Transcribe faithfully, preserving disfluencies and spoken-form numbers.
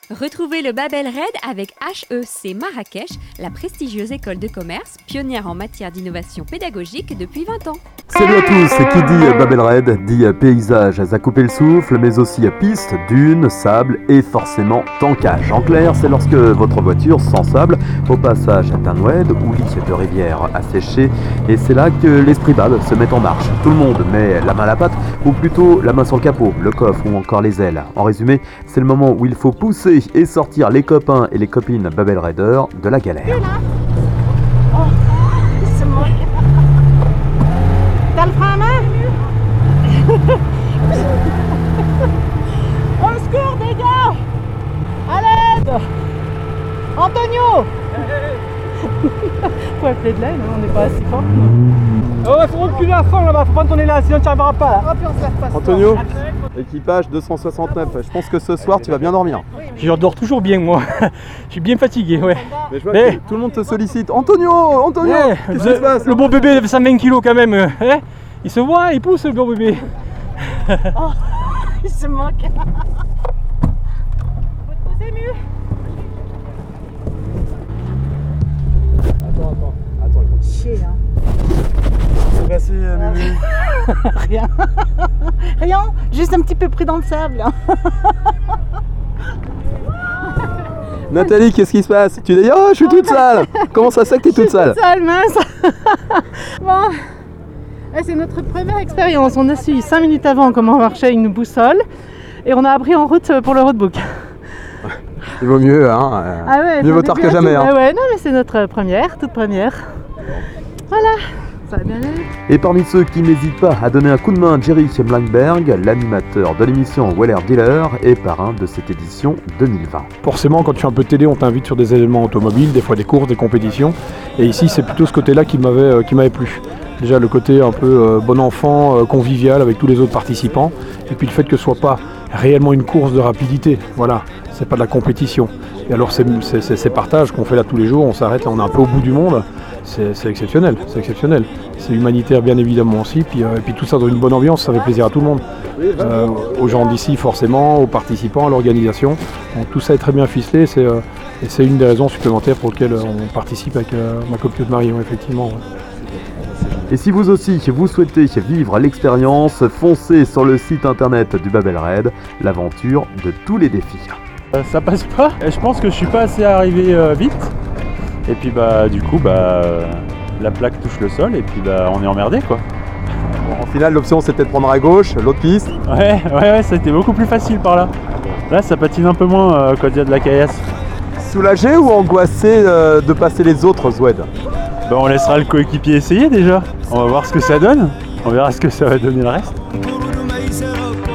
Retrouvez le Babel Raid avec H E C Marrakech, la prestigieuse école de commerce, pionnière en matière d'innovation pédagogique depuis vingt ans. Salut à tous, qui dit Babel Raid dit paysages à couper le souffle, mais aussi pistes, dunes, sable et forcément tankage. En clair, c'est lorsque votre voiture sans sable, au passage d'un oued ou lit de rivière asséché, et c'est là que l'esprit Bab se met en marche. Tout le monde met la main à la pâte, ou plutôt la main sur le capot, le coffre ou encore les ailes. En résumé, c'est le moment où il faut pousser et sortir les copains et les copines Babel Raiders de la galère. Oh, c'est moi. T'as le frein à main? Au secours, des gars! À l'aide! Antonio! Faut appeler de l'aide, on n'est pas assez fort. Oh, il faut reculer à fond là-bas, faut pas tourner là, sinon tu n'y arriveras pas là. Ah, puis on se lève pas. Antonio, équipage deux cent soixante-neuf, je pense que ce soir tu vas bien dormir. Je dors toujours bien moi, je suis bien fatigué, ouais. Mais je vois Mais... que tout le monde te sollicite. Antonio, Antonio, Ouais, qu'est-ce qui le, se passe? le bon bébé de cent vingt kilos quand même, hein, il se voit, il pousse le bon bébé. Oh, il se moque. Faut te poser mieux. Attends, attends, attends. Chier, hein. Qu'est-ce qui s'est passé, Mimi? Rien. Rien, juste un petit peu pris dans le sable. Nathalie, qu'est-ce qui se passe? Tu dis, oh, je suis toute sale. Comment ça se fait que tu es toute sale? Sale, mince. Bon, ouais, c'est notre première expérience. On a su cinq minutes avant comment marchait une boussole et on a appris en route pour le roadbook. Il vaut mieux, hein. euh, Ah ouais, mieux vaut tard que jamais. Hein. Ah ouais, non mais c'est notre première, toute première. Voilà, ça va bien aller. Et parmi ceux qui n'hésitent pas à donner un coup de main à Jerry Blankberg, l'animateur de l'émission Weller Dealer et parrain de cette édition deux mille vingt. Forcément, quand tu fais un peu de télé, on t'invite sur des événements automobiles, des fois des courses, des compétitions. Et ici, c'est plutôt ce côté-là qui m'avait euh, qui m'avait plu. Déjà le côté un peu euh, bon enfant, euh, convivial avec tous les autres participants. Et puis le fait que ce soit pas réellement une course de rapidité. Voilà, c'est pas de la compétition. Et alors c'est, c'est, c'est ces partages qu'on fait là tous les jours, on s'arrête là, on est un peu au bout du monde. C'est, c'est exceptionnel, c'est exceptionnel. C'est humanitaire bien évidemment aussi. Puis, euh, et puis tout ça dans une bonne ambiance, ça fait plaisir à tout le monde. Euh, aux gens d'ici forcément, aux participants, à l'organisation. Donc tout ça est très bien ficelé. C'est, euh, et c'est une des raisons supplémentaires pour lesquelles on participe avec euh, ma copine de Marie, ouais, effectivement. Ouais. Et si vous aussi, vous souhaitez vivre l'expérience, foncez sur le site internet du Babel Raid, l'aventure de tous les défis. Euh, ça passe pas, et je pense que je suis pas assez arrivé euh, vite. Et puis bah du coup bah euh, la plaque touche le sol et puis bah on est emmerdé quoi. Bon, en final, l'option c'était de prendre à gauche, l'autre piste. Ouais, ouais, ouais, ça a été beaucoup plus facile par là. Là ça patine un peu moins euh, quand il y a de la caillasse. Soulagé ou angoissé euh, de passer les autres Zwed? Bah on laissera le coéquipier essayer déjà. On va voir ce que ça donne. On verra ce que ça va donner le reste.